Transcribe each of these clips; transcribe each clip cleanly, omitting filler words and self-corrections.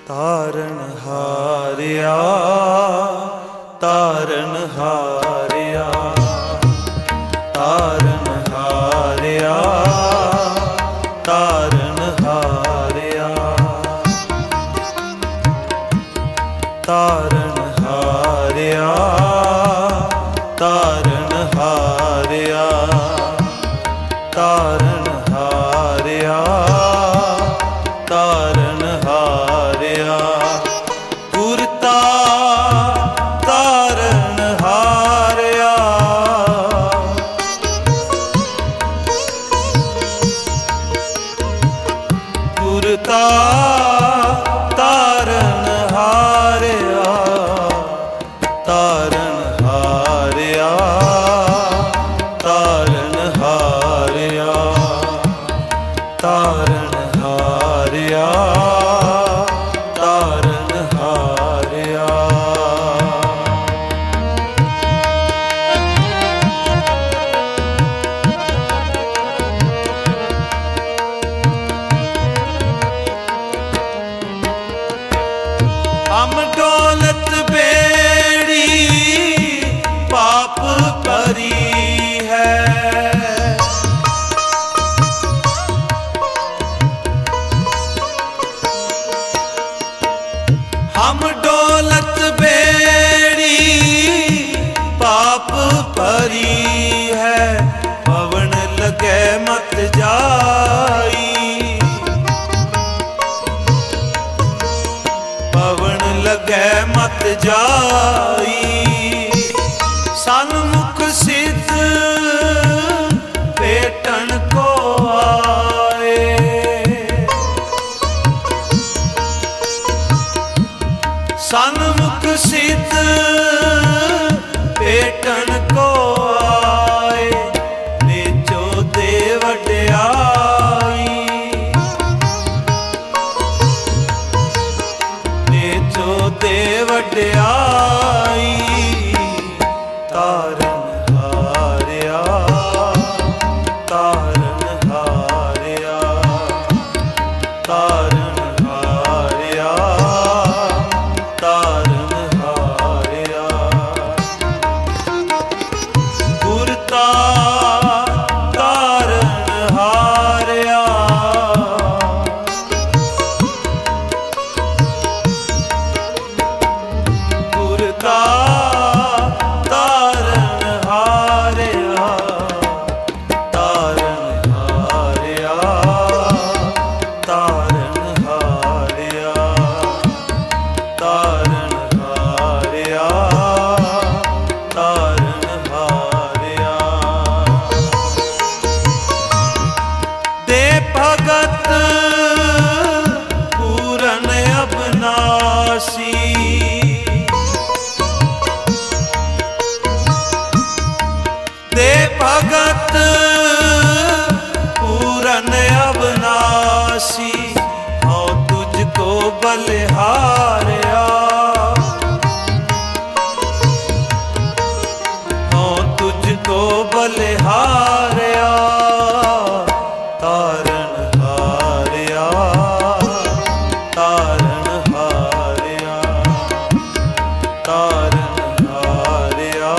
ਤਾਰਨ ਹਾਰਿਆ, ਤਾਰਨ ਹਾਰਿਆ, ਤਾਰਨ ਹਾਰਿਆ, ਤਾਰਨ ਹਾਰਿਆ, ਤਾਰਨ ਹਾਰਿਆ, ਤਾਰਨ ਹਾਰਿਆ, ਤਾਰਨ ਹਾਰਿਆ, ਤਾਰਨ ਹਾਰਿਆ, ਗੁਰ ਤਾਰਨ ਹਾਰਿਆ, ਗੁਰ ਤਾਰਨ ਹਾਰਿਆ, ਤਾਰਨ ਹਾਰਿਆ, ਤਾਰਨ ਹਾਰਿਆ, ਤਾਰਨ ਹਾਰਿਆ, ਤਾਰਨ ਹਾਰਿਆ। ਹਮ ਡੋਲਤ ਬੇੜੀ ਪਾਪ ਭਰੀ ਹੈ, हम डोलत बेड़ी पाप भरी है, पवन लगे मत जाई, पवन लगे मत जाई, सन्मुख सिद्ध भेटन को आए, सन्मुख सिद्ध भेटन को आए, नेचो दे वड्याई, नेचो दे वड्याई, ताਰਨ हारिया, ताਰਨ हारिया, ताਰਨ हारिया, ताਰਨ हारिया, गुर ताਰਨ हारिया, गुर ताਰਨ हारिया, ताਰਨ हारिया, ताਰਨ हारिया, ताਰਨ हारिया, ताਰਨ हारिया। दे भगत पूरन अविनाशी, दे भगत पूरन अविनाशी, हूँ तुझको बलिहारिया, हूँ तुझको बलिहारिया, ताਰਨ हारिया, तारण हारिया, तारण हारिया,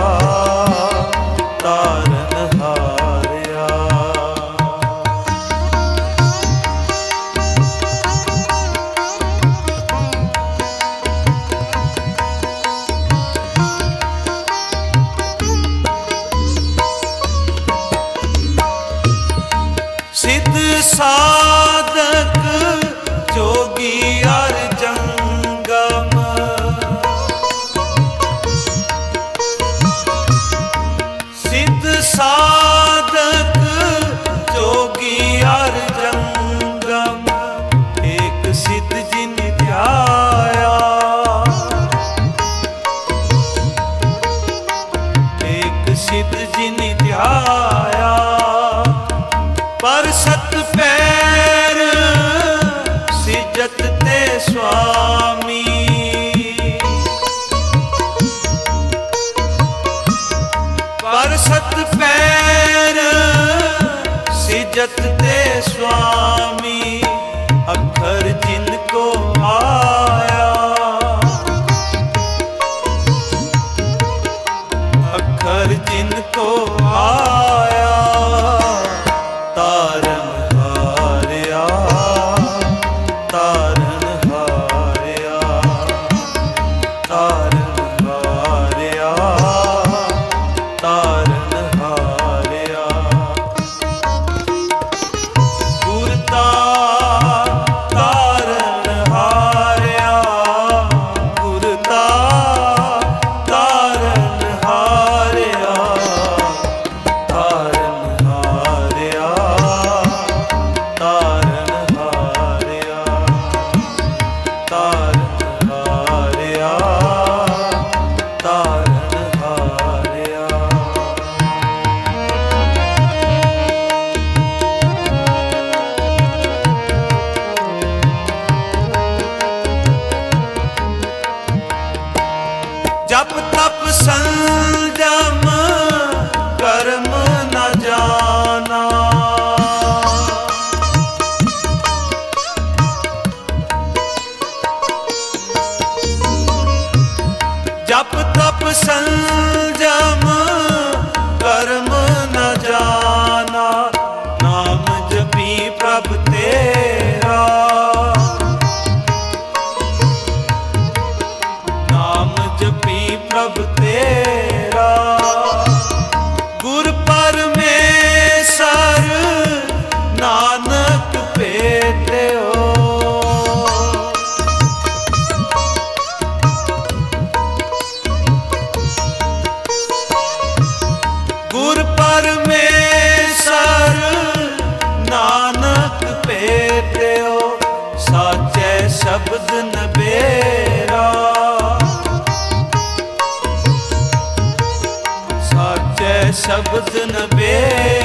तारण हारिया। सिद्ध साधक जोगी अर जंगम, सिद्ध साधक जोगी अर जंगम, एक सिद्ध जिन ध्याया, एक सिद्ध जिन ध्याया, पर सत पैर सिजत ते स्वामी, पर सत पैर सिजत ते स्वामी, अखर जिनको आया, ਸ਼ਬਦ ਨਬੇਰਾ, ਸਾਚੈ ਸ਼ਬਦ ਨਬੇਰਾ।